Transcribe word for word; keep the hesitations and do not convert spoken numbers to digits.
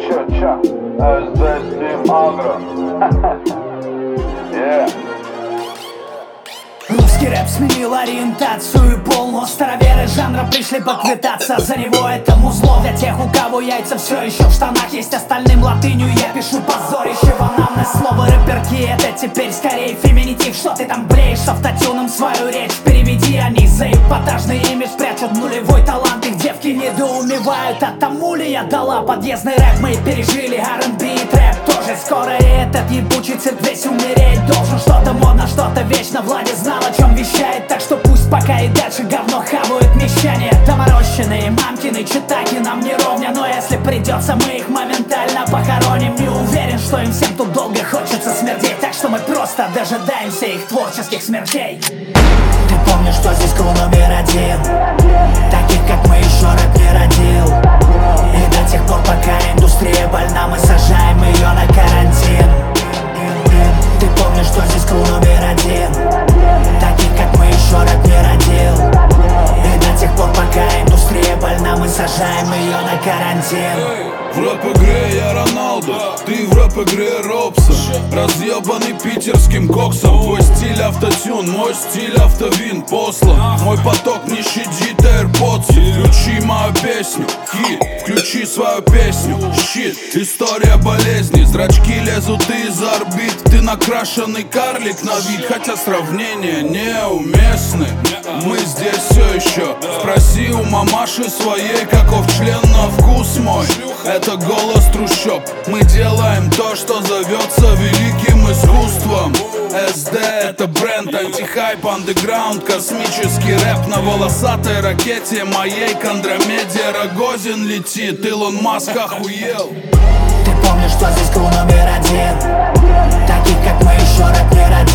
чё, чё? эс дэ Steam Agro. Yeah. Русский рэп сменил ориентацию и пол, но староверы жанра пришли поквитаться за него. Это музло для тех, у кого яйца все еще в штанах есть. Остальным латынью я пишу позорище в анамнез. Слово рэперки — это теперь скорее феминитив. Что ты там бреешь с автотюном свою речь? Переведи, они за эпатажный имидж прячут нулевой талант. Их девки недоумевают, а тому ли я дала подъездный рэп. Мы пережили ар энд би и трэп тоже скоро, и этот ебучий цирк весь умереть должен. Что-то модно, что-то вечно, Влади знал, о чем вещает, так что пусть пока и дальше говно хавают мещане. Доморощенные мамкины читаки нам не ровня, но если придется, мы их моментально похороним. Не уверен, что им всем тут долго хочется смердеть, так что мы просто дожидаемся их творческих смертей. Ты помнишь, что здесь кру номер один? Таких, как мы, еще рэп не родил. И до тех пор, пока индустрия больна, мы сажаем ее на карантин. Ты помнишь, что здесь кру номер один? Таких, как мы, еще рэп не родил. И до тех пор, пока индустрия больна, мы сажаем ее на карантин. В рэп-игре я Роналдо, ты в рэп-игре Робсон. Разъебанный питерским коксом. Твой стиль автотюн, мой стиль автовин послан. Мой поток не щадит AirPods. Включи мою песню, хит, включи свою песню, щит. История болезни, зрачки лезут из орбит. Ты накрашенный карлик на вид, хотя сравнения неуместны. Мы здесь все еще. Спроси у мамаши своей, каков член на вкус мой. Это голос трущоб. Мы делаем то, что зовется великим искусством. эс дэ — это бренд, антихайп, андеграунд, космический рэп на волосатой ракете моей к Андромеде. Рогозин летит, Илон Маск охуел. Ты помнишь, что здесь кру номер один? Таких, как мы, еще рэп не родил.